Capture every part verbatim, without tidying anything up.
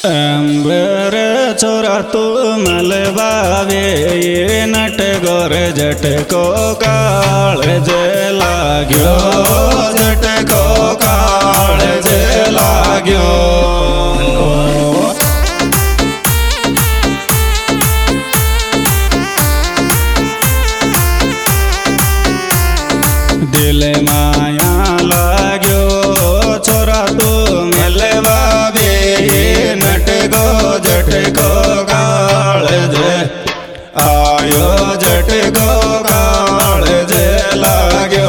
अंबर छोरा तू मलबावे ये नट गोर झटको काल जे लाग्यो झटको काल जे लाग्यो दिल माया लाग्यो छोरा तू मलबावे नटको झटको काल जे आयो झटको काल जे लाग्यो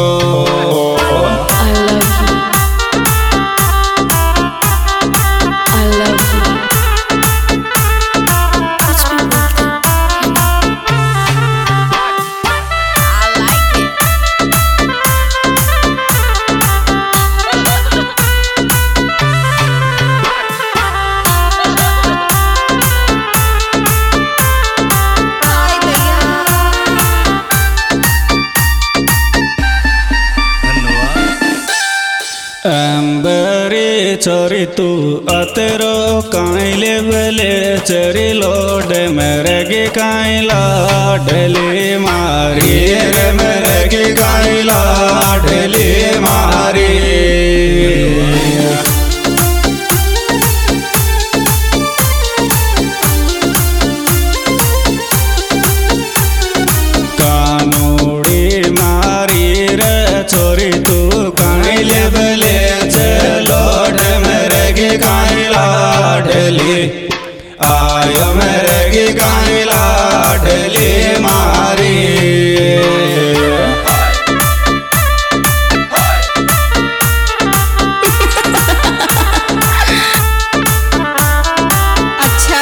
अंबरी छोरी तू अतरो काइले बले चरी लोड मरगी काई लाडली मारी रे मरगी काई लाडली मारी कानूड़ी मारी रे छोरी तू काइले बले लाडली आयो मरगी काई लाडली मारी अच्छा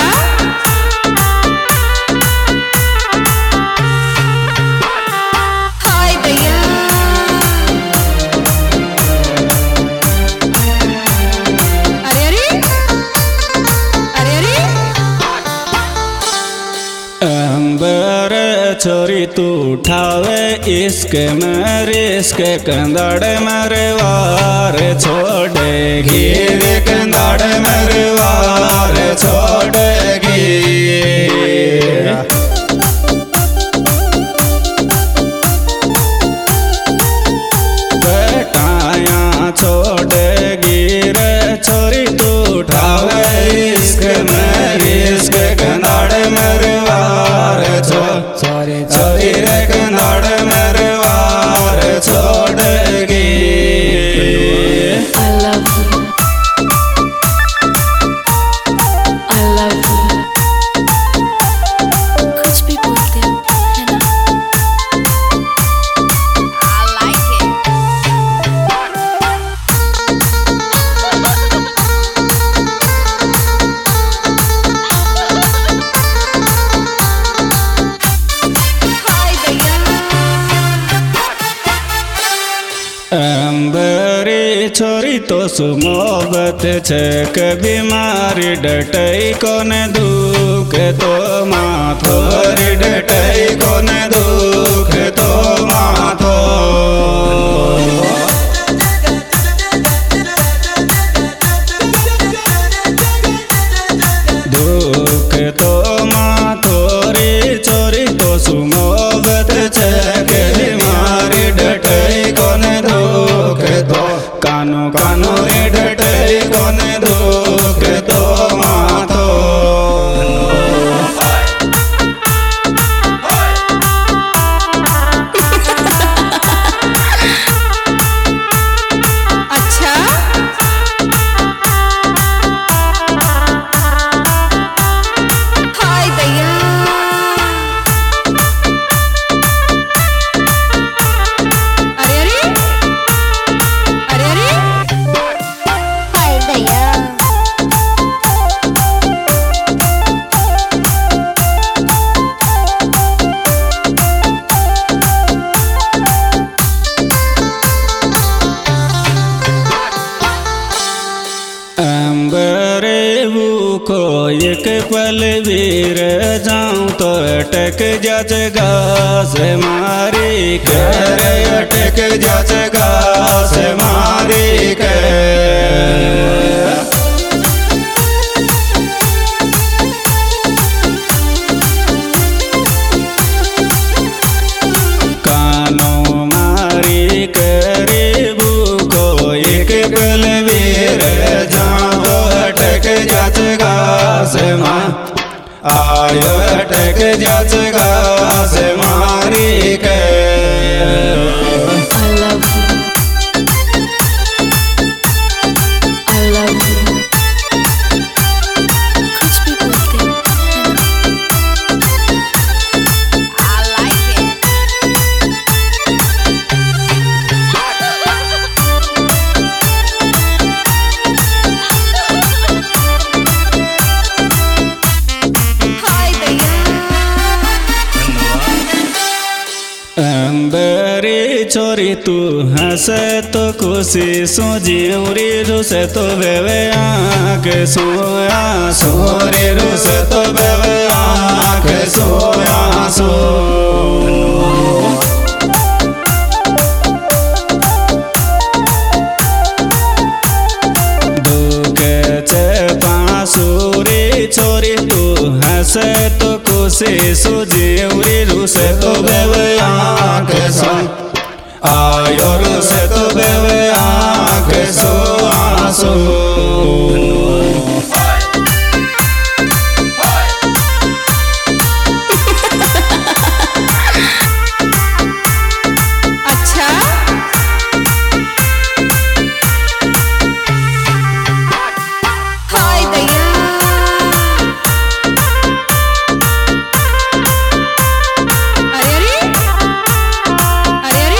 हाय भैया अरे अरे अंबर छोरी तू ठावे इश्क में रिश्क कंदड़ मरवार छोड़ेगी रे कंदड़ मरवार छोड़ेगी बेटाया छोड़ेगी रे छोरी तू ठावे इश्क में रिश्क कंदड़ मरवार छोरी छोरी रे कंदड़ मरवार छोड़ेगी I love you I love you कुछ भी बोलते हो है ना I like it हाय भैया अंबरी छोरी तो सुमोबत छे कभी मारी डटई कोन दुख तो माथो रे डटई कोन दुख तो माथो दुख तो माथो रे छोरी तो सुमोबत छे कभी मारी डटई कोन दुख तो कानो कानो रे डटई कोन दुख तो माथो अच्छा हाय भैया अरे अरे अरे अरे हाय भैया अंबरे को एक पल वीर जाऊं तो अटक जाच घास मारी कर अटक जाच घास मारी कर वीर जाऊं तो अटक जाच घास मां आयो अटक जाच घास मारी के I love you. I love you. कुछ भी बोलते हो, है ना? I like it. हाय दैया अंबरे छोरी तू हंस तो खुशी सो जिउरी रुस तो बेवे आँख सोया सोरे रुस तो बेवे आँख सोया सो दुख चे पासूरी छोरी तू हंस तो खुशी सो जिउरी रुस तो बेवे आँख सो आयो रुस तो बेवे आँख सो आसो अच्छा हाय दैया अरे अरे अरे अरे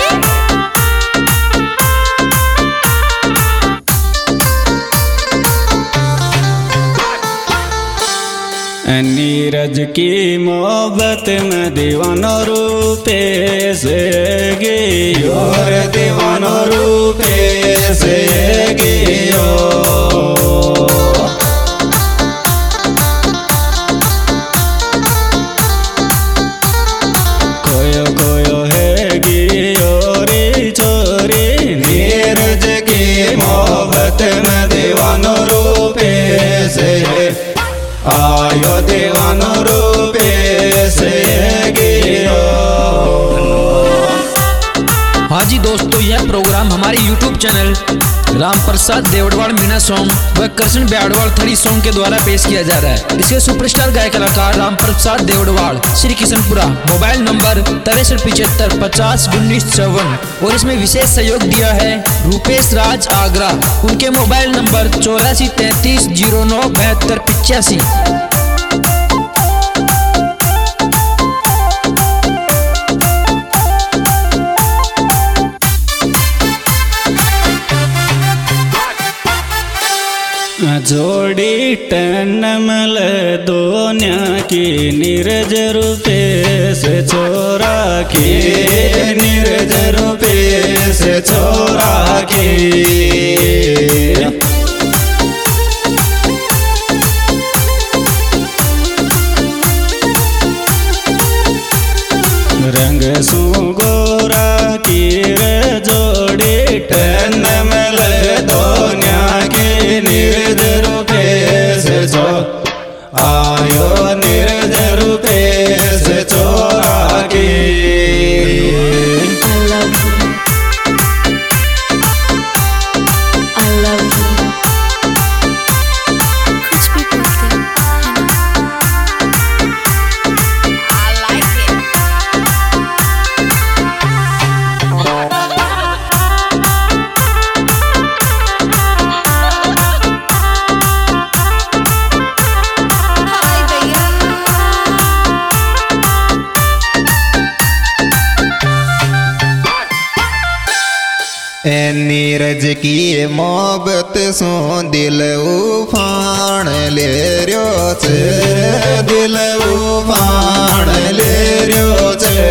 नीरज की मोहब्बत में दीवानो रूपे से गियो रे दीवानो रूपे से गियो खोयो खोयो है गियो रे छोरी नीरज की मोहब्बत में दीवानो रूपे से आयो दीवानो रूपे से गियो। हाँ जी दोस्तों, यह प्रोग्राम हमारे यूट्यूब चैनल राम प्रसाद देवड़वाड़ मीना सॉन्ग व कृष्ण ब्याड़वाड़ थड़ी सॉन्ग के द्वारा पेश किया जा रहा है। इसके सुपरस्टार गायक कलाकार राम प्रसाद देवड़वाड़, श्री किशनपुरा। मोबाइल नंबर तिरसठ पिछहत्तर पचास उन्नीस चौवन। और इसमें विशेष सहयोग दिया है रूपेश राज आगरा। उनके मोबाइल नंबर चौरासी तैतीस जीरो नौ बहत्तर पिचासी। जोड़ी टनमल दोन्या की नीरज रूपे से छोरा की नीरज रूपे से छोरा की रंग सु गोरा की रे जोड़ी टनमल दोन्या की नीरज रूपे से छो आयो नीरज रूपे से छोरा की I love you. I love you. कुछ भी बोलते हो, है ना? I like it. हाय दैया ए नीरज की मोहब्बत सो दिल उफान ले रियो छे दिल उफान ले रियो छे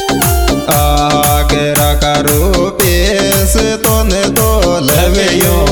आगे रखा रूपेश तोने तो लवियो